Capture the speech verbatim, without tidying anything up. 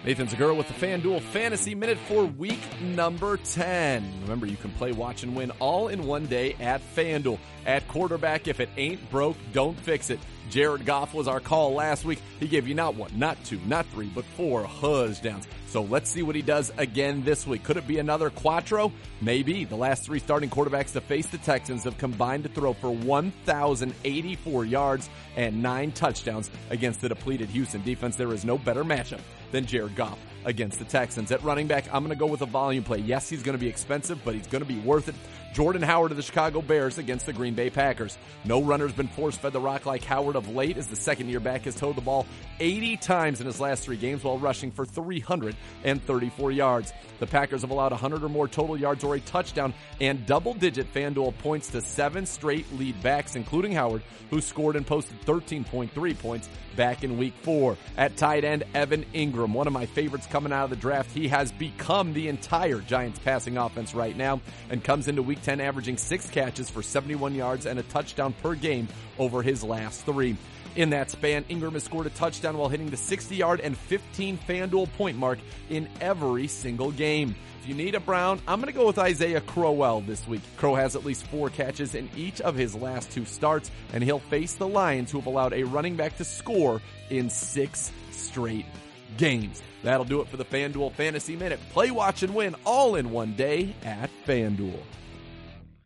Nathan Segura with the FanDuel Fantasy Minute for week number ten. Remember, you can play, watch, and win all in one day at FanDuel. At quarterback, if it ain't broke, don't fix it. Jared Goff was our call last week. He gave you not one, not two, not three, but four touchdowns. So let's see what he does again this week. Could it be another Quattro? Maybe. The last three starting quarterbacks to face the Texans have combined to throw for one thousand eighty-four yards and nine touchdowns against the depleted Houston defense. There is no better matchup than Jared Goff against the Texans. At running back, I'm going to go with a volume play. Yes, he's going to be expensive, but he's going to be worth it. Jordan Howard of the Chicago Bears against the Green Bay Packers. No runner's been force-fed the rock like Howard of late, as the second-year back has towed the ball eighty times in his last three games while rushing for three hundred thirty-four yards. The Packers have allowed one hundred or more total yards or a touchdown and double-digit FanDuel points to seven straight lead backs, including Howard, who scored and posted thirteen point three points back in week four. At tight end, Evan Ingram, one of my favorites coming out of the draft. He has become the entire Giants passing offense right now and comes into week ten averaging six catches for seventy-one yards and a touchdown per game over his last three. In that span, Ingram has scored a touchdown while hitting the sixty-yard and fifteen FanDuel point mark in every single game. If you need a Brown, I'm going to go with Isaiah Crowell this week. Crow has at least four catches in each of his last two starts, and he'll face the Lions, who have allowed a running back to score in six straight games. That'll do it for the FanDuel Fantasy Minute. Play, watch, and win all in one day at FanDuel.